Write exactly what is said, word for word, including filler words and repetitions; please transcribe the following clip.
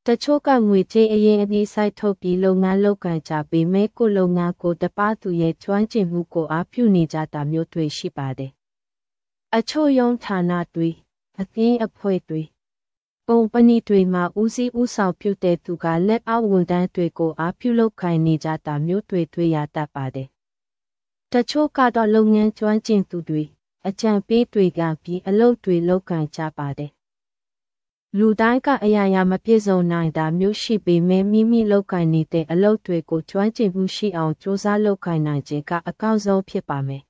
တချို့ကငွေကြေးအရင်အပြီးစိုက်ထုတ်ပြီးလုပ်ငန်းလုပ်ကိုင်ကြပေမဲ့ကိုလုပ်ငန်းကိုတပသူရဲ့ကျွမ်းကျင်မှုကိုအားပြုနေကြတာမျိုးတွေရှိပါတယ်။အချို့ယုံဌာနတွေအသင်းအဖွဲ့တွေကုမ္ပဏီတွေမှာဦးစီးဦးဆောင်ပြုတဲ့သူကလက်အောက်ဝန်ထမ်းတွေကိုအားပြုလုပ်ကိုင်နေကြတာမျိုးတွေတွေ့ရတတ်ပါတယ်။တချို့ကတော့လုပ်ငန်းကျွမ်းကျင်သူတွေအကြံပေးတွေကပြီးအလုပ်တွေလုပ်ကိုင်ကြပါတယ်။လူတိုင်းကအရာရာမပြည့်စုံနိုင်တာမျိုးရှိပေမဲ့မိမိလုပ်ကိုင်နေတဲ့အလုပ်တွေကိုကျွမ်းကျင်မှုရှိအောင်စူးစမ်းလုပ်ကိုင်နိုင်ခြင်းကအကောင်းဆုံးဖြစ်ပါမယ်